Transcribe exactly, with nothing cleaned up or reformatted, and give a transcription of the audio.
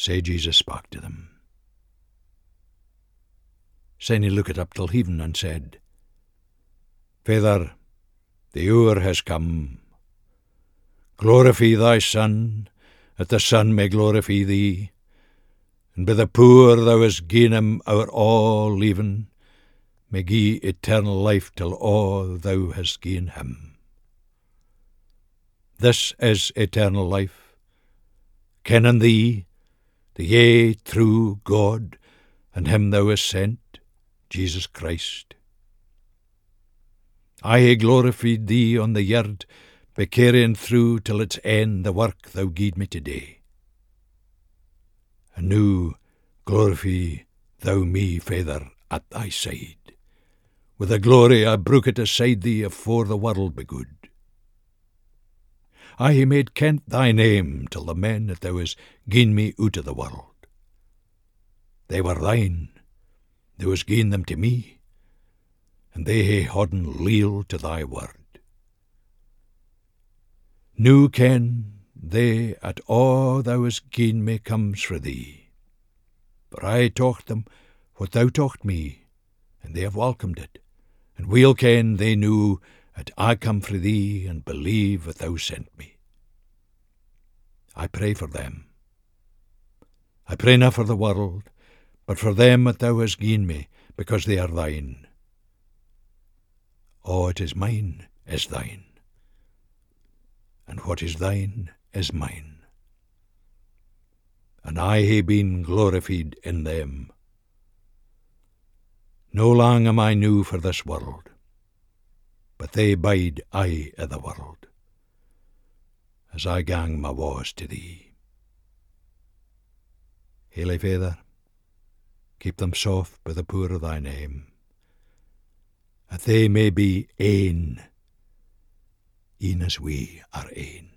Sae Jesus spake to them. Syne he looked up till heaven and said, Father, the hour has come. Glorify thy Son, that the Son may glorify thee. And by the poor thou hast given him our all leaving, may gie eternal life till all thou hast given him. This is eternal life, kenning thee, the yea, true God, and him thou hast sent, Jesus Christ. I hae glorified thee on the yard, by carrying through till its end the work thou gied me today. And now glorify thou me, Father, at thy side, with the glory I brooked aside thee afore the world begood. I hae made kent thy name till the men that thou hast given me out of the world. They were thine, thou hast given them to me, and they hae hodden leal to thy word. Now ken they at all thou hast given me comes fra thee, for I taught them what thou taught me, and they have welcomed it, and weel ken they knew that I come fra thee, and believe that thou sent me. I pray for them. I pray not for the world, but for them that thou hast given me, because they are thine. All it is mine is thine, and what is thine is mine. And I hae been glorified in them. No long am I new for this world, but they bide aye i' the world, as I gang my wa's to thee. Haile Father, keep them soft by the poor of thy name, that they may be ane, e'en as we are ane.